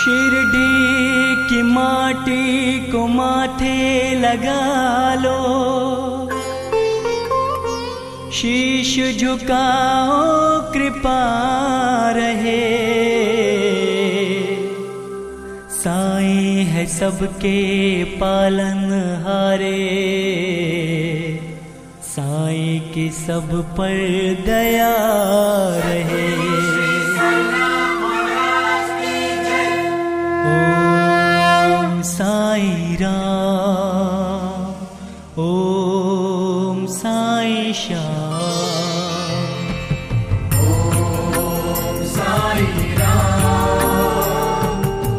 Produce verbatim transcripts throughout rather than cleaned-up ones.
शिरडी की माटी को माथे लगा लो, शीश झुकाओ कृपा रहे। साईं है सबके पालनहारे, साईं की सब पर दया रहे। ओम साईं राम, ओम साईं श्याम। ओम साईं राम,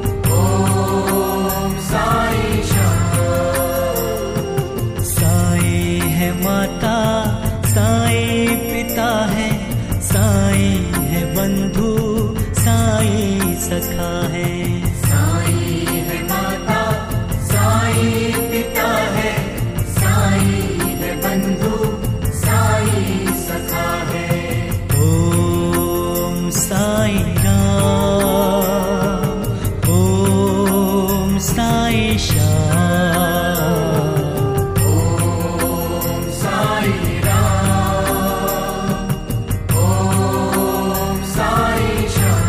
ओम साईं श्याम। साईं है माता, साईं पिता है, साईं है बंधु, साईं सखा है। साईं है माता, साईं पिता है, साईं है बंधु, साईं सखा है। ओम साईं राम, ओम साईं श्याम। ओम साईं राम, ओम साईं श्याम।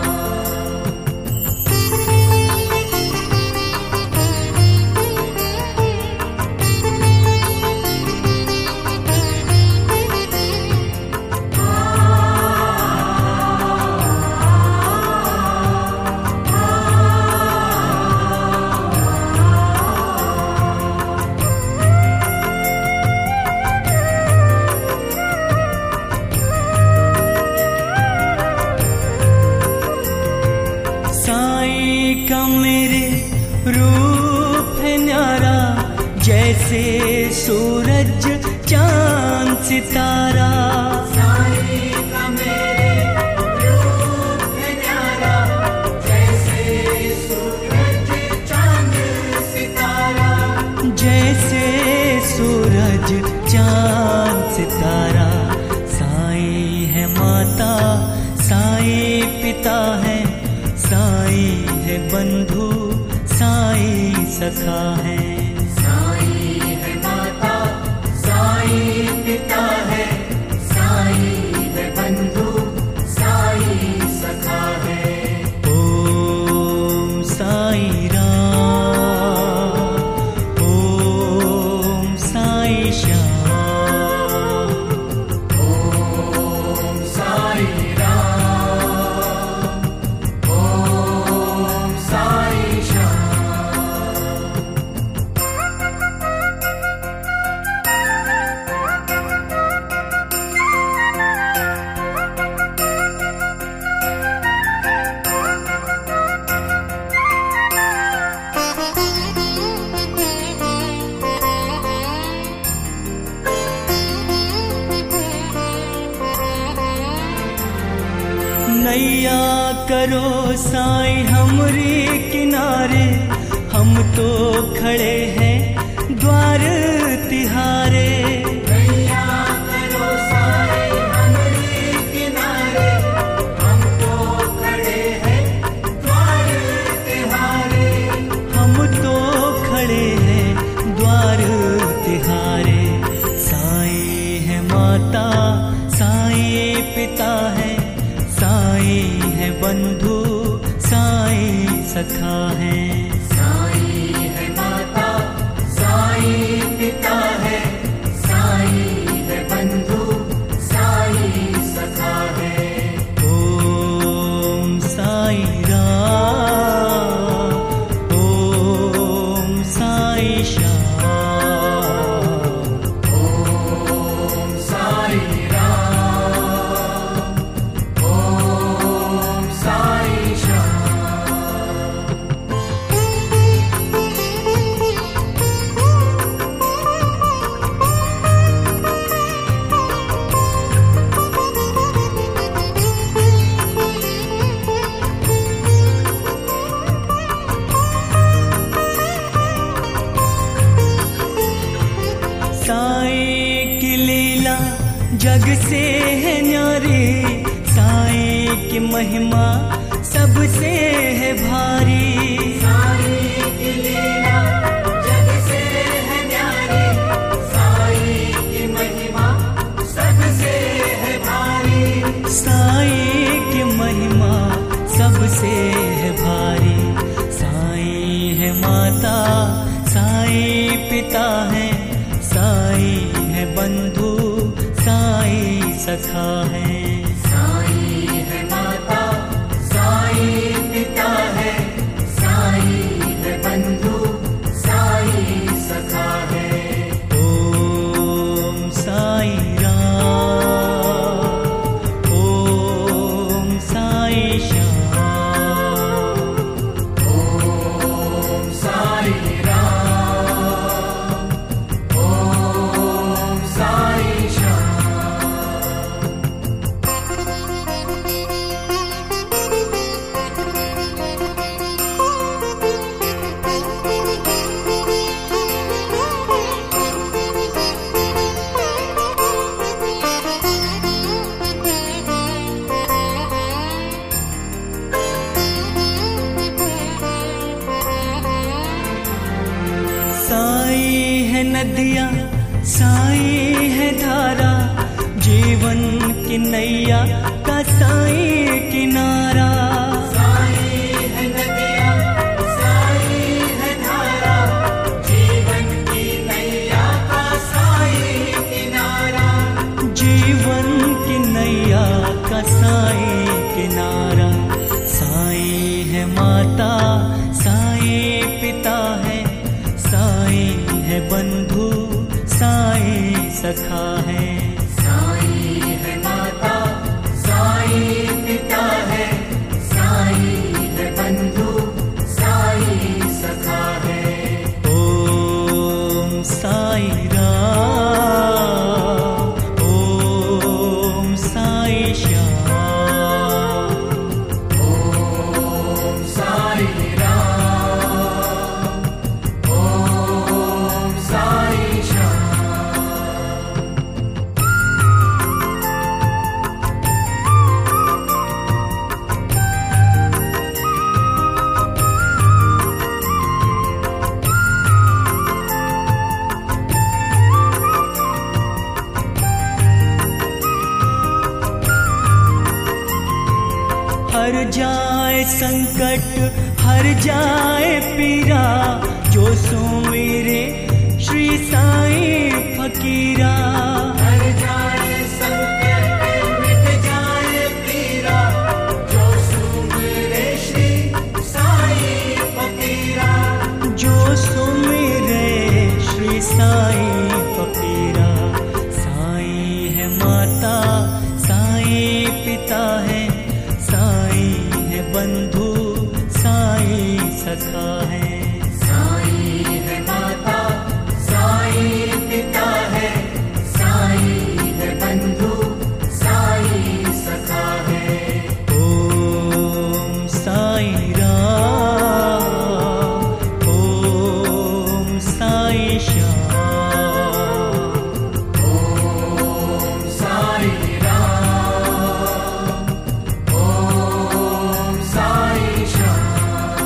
साईं का मेरे रूप है न्यारा, जैसे सूरज चांद सितारा। साईं का मेरे रूप है न्यारा, जैसे सूरज चांद सितारा। जैसे सूरज चांद सितारा। साईं है माता, साईं पिता है, साईं है बंधु, साईं सखा है। साईं है माता, साईं पिता है, साईं है बंधु, साईं सखा है। ओम साईं राम, ओम साईं श्याम। ओम साईं राम, ओम साईं श्याम। नैया करो साईं हमरे किनारे, हम तो खड़े हैं द्वार तिहारे। नैया करो साईं हमरे किनारे, हम तो खड़े हैं द्वार तिहारे। हम तो खड़े हैं द्वार तिहारे। साईं है माता, साईं पिता है, साईं है बंधु, साईं सखा है। साईं है माता, साईं पिता है, साईं है बंधु, साईं सखा है। ओम साईं राम, ओम साईं श्याम। ओम साईं राम, ओम साईं श्याम। साईं की लीला जग से है न्यारी, साईं की महिमा सब सबसे है भारी। साई की लीला जग से है न्यारी, साई की महिमा सबसे है भारी। साई की महिमा सबसे है भारी। साई है माता, साई पिता है, साई है बंधु, साई सखा है। साई है माता, साई पिता है, साई है बंधु, साई सखा है। ओम साई राम, ओम साई श्याम, ओम साई राम, ओम साई श्याम। साई है नदिया, साई है धारा, जीवन की नैया का साई किनारा। साई है नदिया, साई है धारा, जीवन की नैया का साई किनारा। जीवन की नैया का साई किनारा। साई है माता, साई पिता है, साई है बंधु, साई सखा है। साई है माता, साई पिता है, साई है बंधु, साई सखा है। ओम साई राम, ओम साई श्याम, ओम साई राम, ओम साई श्याम। हर जाए संकट, हर जाए पीरा, जो सुमिरे श्री साई फकीरा। हर जाए संकट मिट जाए पीरा, जो सुमिरे श्री साई फकीरा। जो सुमिरे श्री साई फकीरा। साई है माता, साई पिता है, साई है बंधु, साई सखा है। साई है माता, साई पिता है, साई है बंधु, साई सखा है। ओम साई राम, ओम साई श्याम, ओम साई राम, ओम साई श्याम।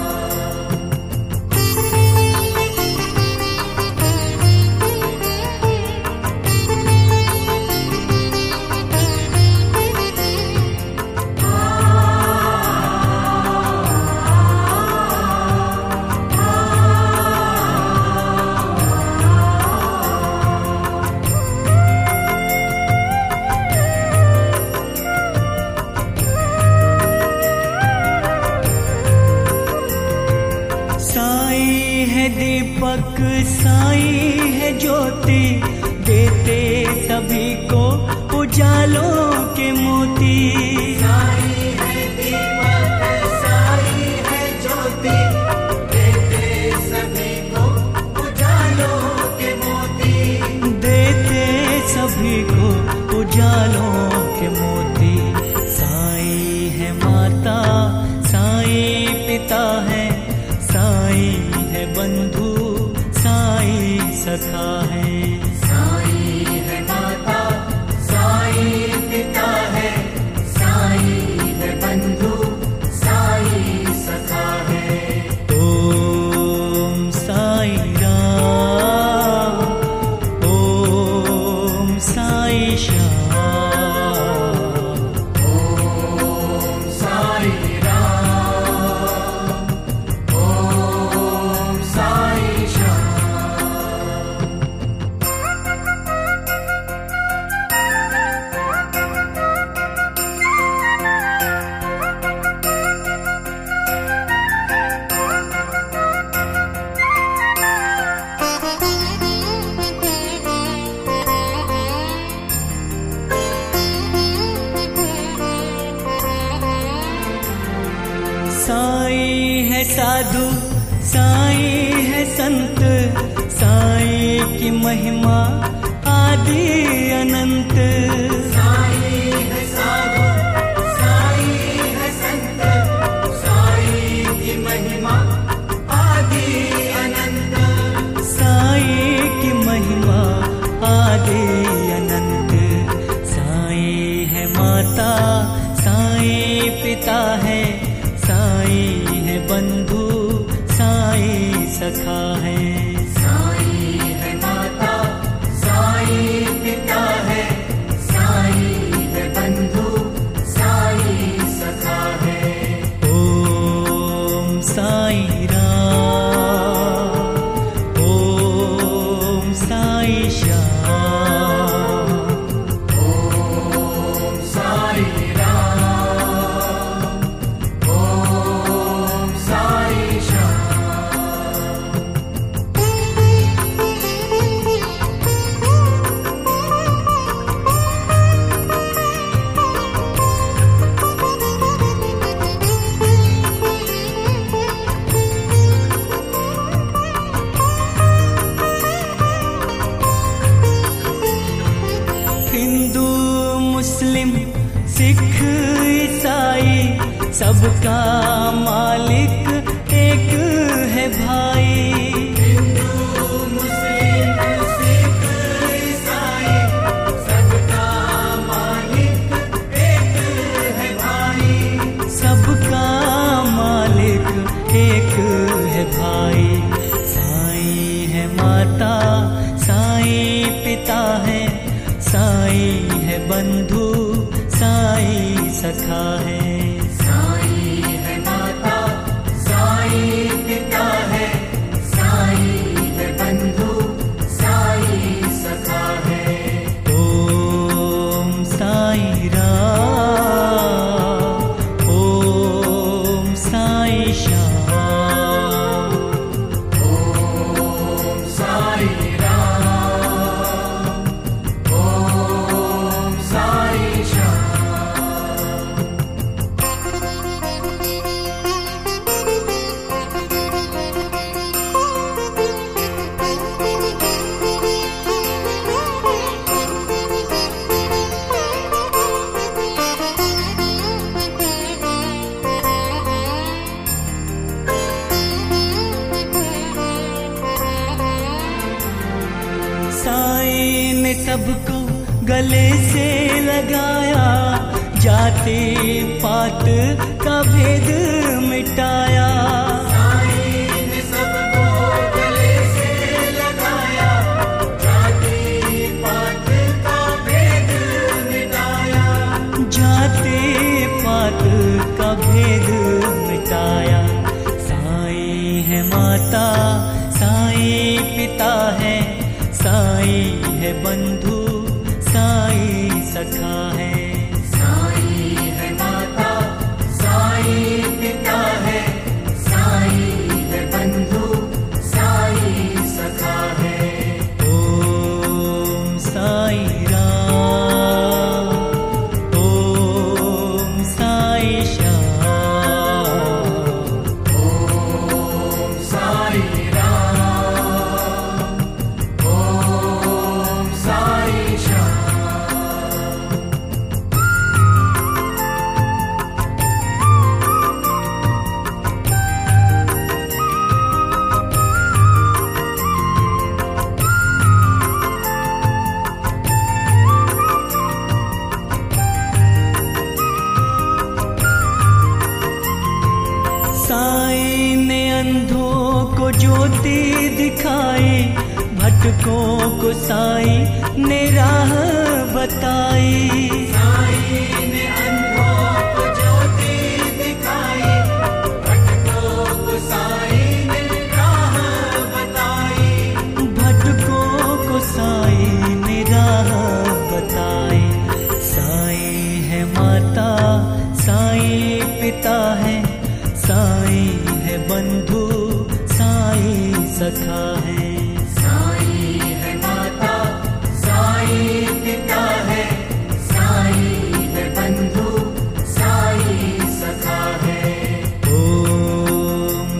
साई है दीपक, साई है ज्योति, देते सभी को उजालों के मोती। साई है दीपक, साई है ज्योति, देते सभी को उजालों के मोती। देते सभी को उजालों के मोती। साई है माता, साई पिता है, साई है बंधु, साई सखा है। साई है माता, साई पिता है, साई है बंधु, साई है साधु, साईं है संत, साईं की महिमा आदि अनंत। साईं है साधु, साईं है संत, साईं की महिमा आदि अनंत। साईं की महिमा आदि अनंत। साईं है माता, साईं पिता है, साईं है बंधु, साईं सखा है। साईं है माता, साईं पिता है, साईं है बंधु, साईं सखा है। ओम साईं राम, ओम साईं श्याम, ओम साईं राम, ओम साईं श्याम। हिंदू मुस्लिम सिख ईसाई सबका मालिक एक है भाई। हिंदू मुस्लिम सिख ईसाई सबका मालिक एक है भाई। सबका मालिक एक है भाई। साईं है माता, साईं पिता है, साईं है बंधु, साईं सखा है। साईं है माता, साईं पिता है, साईं है बंधु, साईं सखा है। ओम साईं राम, ओम साईं श्याम, ओम साईं राम, ओम साईं श्याम। साईं ने सबको गले से लगाया, जाति पात का भेद मिटाया। साईं ने सबको गले से लगाया, जाति पात का भेद मिटाया। जाति पात का भेद मिटाया। साईं है माता, साईं पिता है, साईं है बंधु, साईं सखा है। साईं है माता, साईं पिता है, साईं है बंधु, साईं सखा है। ओम साईं राम, ओम साईं श्याम, ओम साईं राम, ओम साईं श्याम। साईं ने अंधों को ज्योति दिखाई, भटकों को साईं ने राह बताई। साईं ने अंधों को ज्योति दिखाई, भटकों को साईं ने राह बताई। भटकों को साईं ने राह बताई। साईं है माता, साईं पिता है, साईं है बंधु, साईं सखा है। साईं है माता, साईं पिता है, साईं है बंधु, साईं सखा है। ओम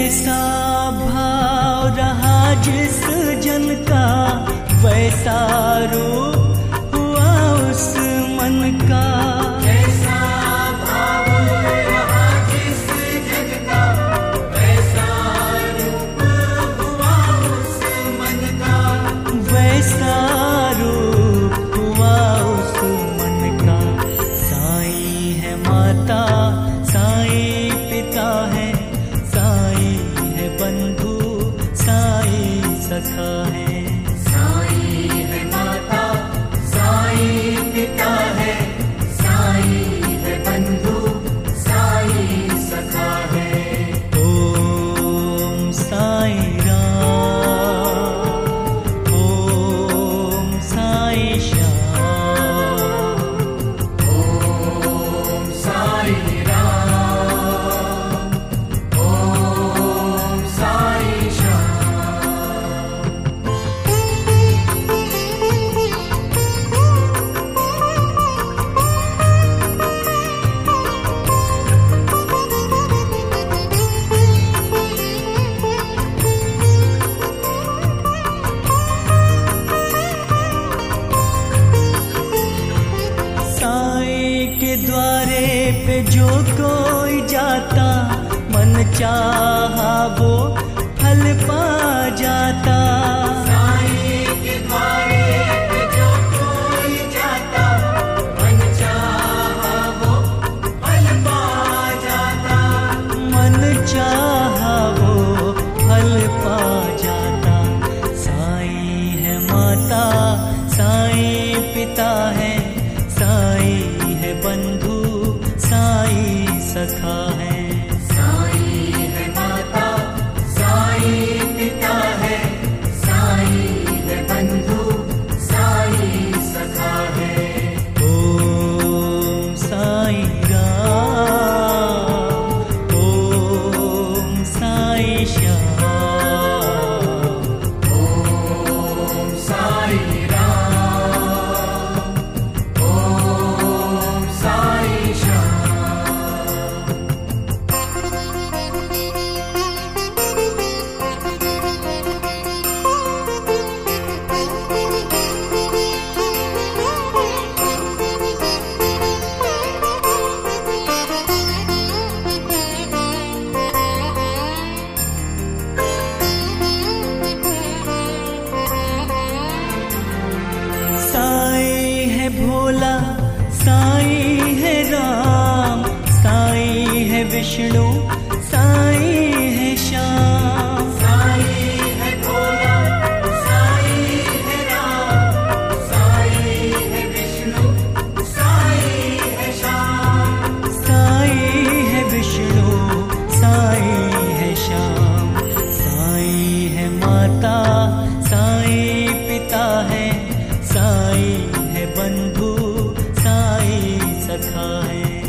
जैसा भाव रहा जिस जन का, वैसा रूप हुआ उस मन का। जैसा भाव रहा जिस जन का, वैसा रूप हुआ उस मन का। वैसा रूप हुआ उस मन का। साईं है माता, साईं पिता है, साईं है बंधु, साईं सखा है। साईं है माता, साईं पिता है, साईं है बंधु, साईं सखा है। ओम साईं राम, ओम साईं श्याम। ओम साईं राम, ओम साईं श्याम। साईं के द्वारे पे जो कोई जाता, मन चाहा वो फल पा जाता। साईं के द्वारे पे जो कोई जाता, मन चाहा वो फल पा जाता। मन चाहा वो फल पा जाता। साईं है माता, साईं पिता है, साईं है बंधु, साईं सखा है। साईं है माता, साईं पिता है, साईं है बंधु, साईं सखा है। ओम साईं राम, ओम साईं श्याम। ओम साईं राम, ओम साईं श्याम। साईं है भोला, साईं है राम, साईं है विष्णु, साईं है श्याम। साईं है भोला, साईं है राम, साईं है विष्णु, साईं है श्याम। साईं है विष्णु, साईं है श्याम। साईं है माता, साईं पिता है, साईं है बंधु, साईं सखा है।